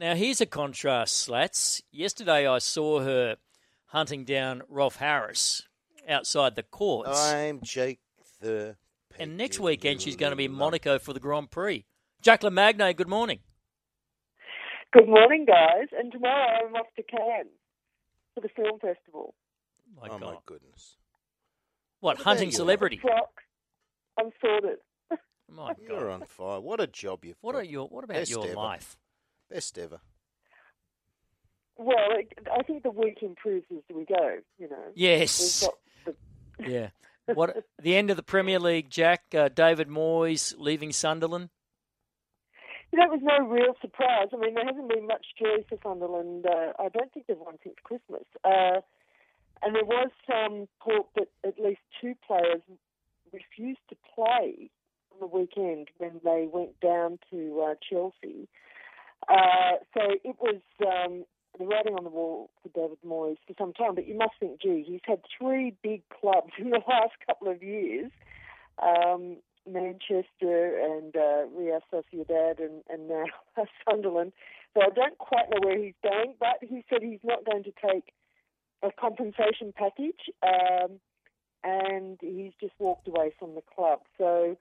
Now, here's a contrast, Slats. Yesterday I saw her hunting down Rolf Harris outside the courts. I'm Jake the Pig. And next weekend she's going to be in Monaco for the Grand Prix. Jack LeMagne, good morning. Good morning, guys. And tomorrow I'm off to Cannes for the film festival. My goodness. What, hunting celebrity? I'm sorted. My God. You're on fire. What a job you've got. What about your life? Best ever. Well, I think the week improves as we go, you know. Yes. Yeah. What the end of the Premier League, Jack? David Moyes leaving Sunderland? That was no real surprise. I mean, there hasn't been much joy for Sunderland. I don't think they've won since Christmas. And there was some talk that at least two players refused to play on the weekend when they went down to Chelsea. So it was the writing on the wall for David Moyes for some time. But you must think, gee, he's had three big clubs in the last couple of years. Manchester and Real Sociedad and now Sunderland. So I don't quite know where he's going, but he said he's not going to take a compensation package, and he's just walked away from the club. So,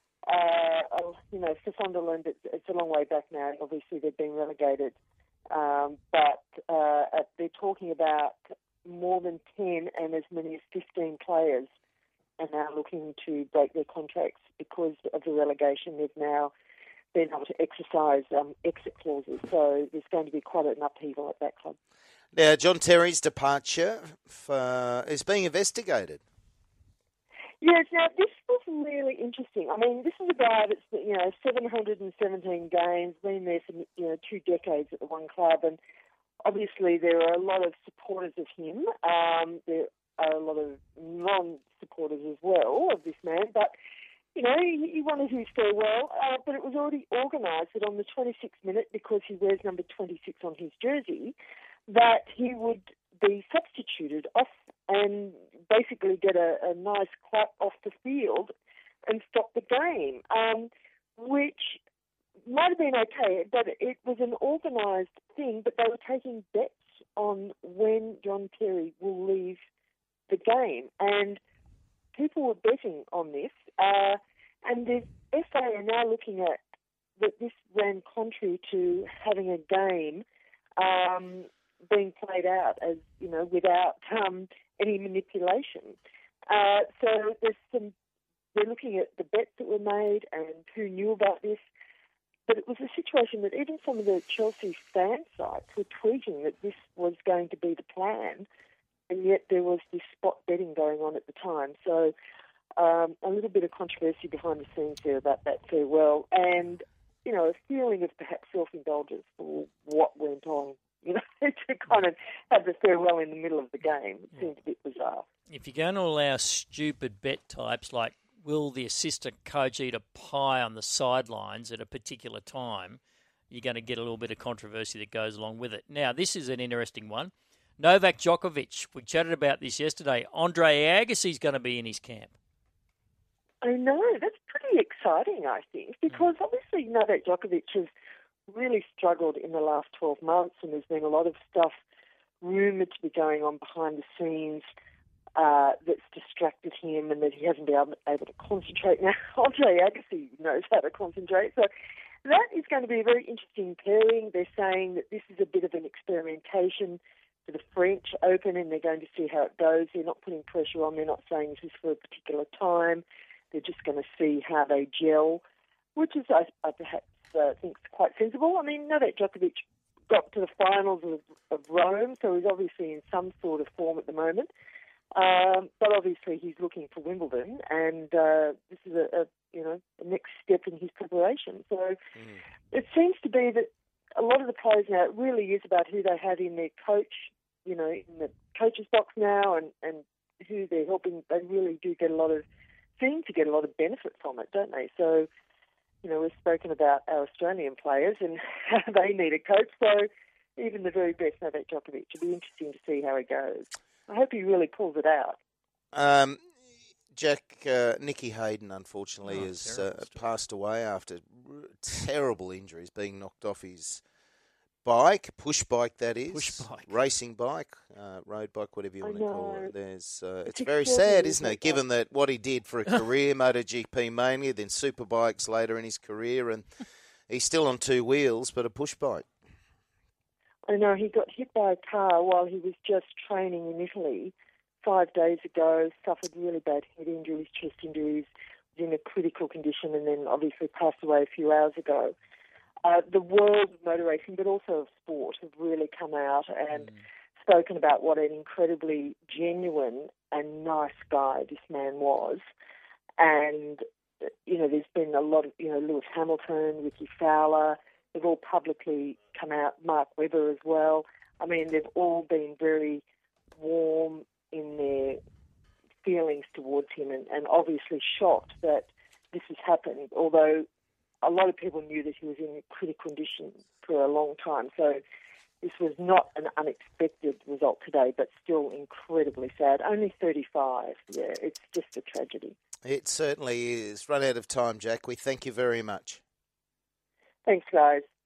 for Sunderland, it's a long way back now. Obviously, they've been relegated, but they're talking about more than 10 and as many as 15 players are now looking to break their contracts because of the relegation. They've now been able to exercise exit clauses, so there's going to be quite an upheaval at that club. Now, John Terry's departure is being investigated. Yes, now this was really interesting. I mean, this is a guy that's 717 games, been there for 2 decades at the one club, and obviously there are a lot of supporters of him. There are a lot of non-supporters as well of this man, but he wanted his farewell, but it was already organised that on the 26th minute, because he wears number 26 on his jersey, that he would be substituted off and basically get a nice clap off the field and stop the game, which might have been okay, but it was an organised thing, but they were taking bets on when John Terry will leave the game, and people were betting on this, and the FA are now looking at that this ran contrary to having a game being played out as without any manipulation. So they're looking at the bets that were made and who knew about this. But it was a situation that even some of the Chelsea fan sites were tweeting that this was going to be the plan, and yet there was this spot betting going on at the time. So a little bit of controversy behind the scenes there about that farewell, and a feeling of perhaps self-indulgence for what went on. To kind of have the farewell in the middle of the game. It seems a bit bizarre. If you're going to allow stupid bet types like will the assistant coach eat a pie on the sidelines at a particular time, you're going to get a little bit of controversy that goes along with it. Now, this is an interesting one. Novak Djokovic, we chatted about this yesterday. Andre Agassi's going to be in his camp. I know, that's pretty exciting, I think, because obviously Novak Djokovic has really struggled in the last 12 months, and there's been a lot of stuff rumoured to be going on behind the scenes that's distracted him and that he hasn't been able to concentrate. Now, Andre Agassi knows how to concentrate, so that is going to be a very interesting pairing. They're saying that this is a bit of an experimentation for the French Open, and they're going to see how it goes. They're not putting pressure on. They're not saying this is for a particular time. They're just going to see how they gel, which is, I perhaps think, quite sensible. I mean, Novak Djokovic got to the finals of Rome, so he's obviously in some sort of form at the moment. But obviously he's looking for Wimbledon, and this is a next step in his preparation. So it seems to be that a lot of the players now, it really is about who they have in their coach, in the coach's box now, and who they're helping. They really do seem to get a lot of benefit from it, don't they? So, we've spoken about our Australian players and how they need a coach. So even the very best Novak Djokovic, it'll be interesting to see how he goes. I hope he really pulls it out. Jack, Nicky Hayden, unfortunately, has passed away after terrible injuries, being knocked off his bike, push bike that is. Push bike. Racing bike, road bike, whatever you want to call it. It's It's very sad, isn't it, given that what he did for a career, MotoGP mainly, then superbikes later in his career, and he's still on two wheels, but a push bike. I know, he got hit by a car while he was just training in Italy 5 days ago, suffered really bad head injuries, chest injuries, was in a critical condition, and then obviously passed away a few hours ago. The world of motor racing, but also of sport, have really come out and spoken about what an incredibly genuine and nice guy this man was. And, there's been a lot of, Lewis Hamilton, Ricky Fowler, they've all publicly come out, Mark Webber as well. I mean, they've all been very warm in their feelings towards him and obviously shocked that this has happened, although a lot of people knew that he was in critical condition for a long time. So this was not an unexpected result today, but still incredibly sad. Only 35. Yeah, it's just a tragedy. It certainly is. Run out of time, Jack. We thank you very much. Thanks, guys.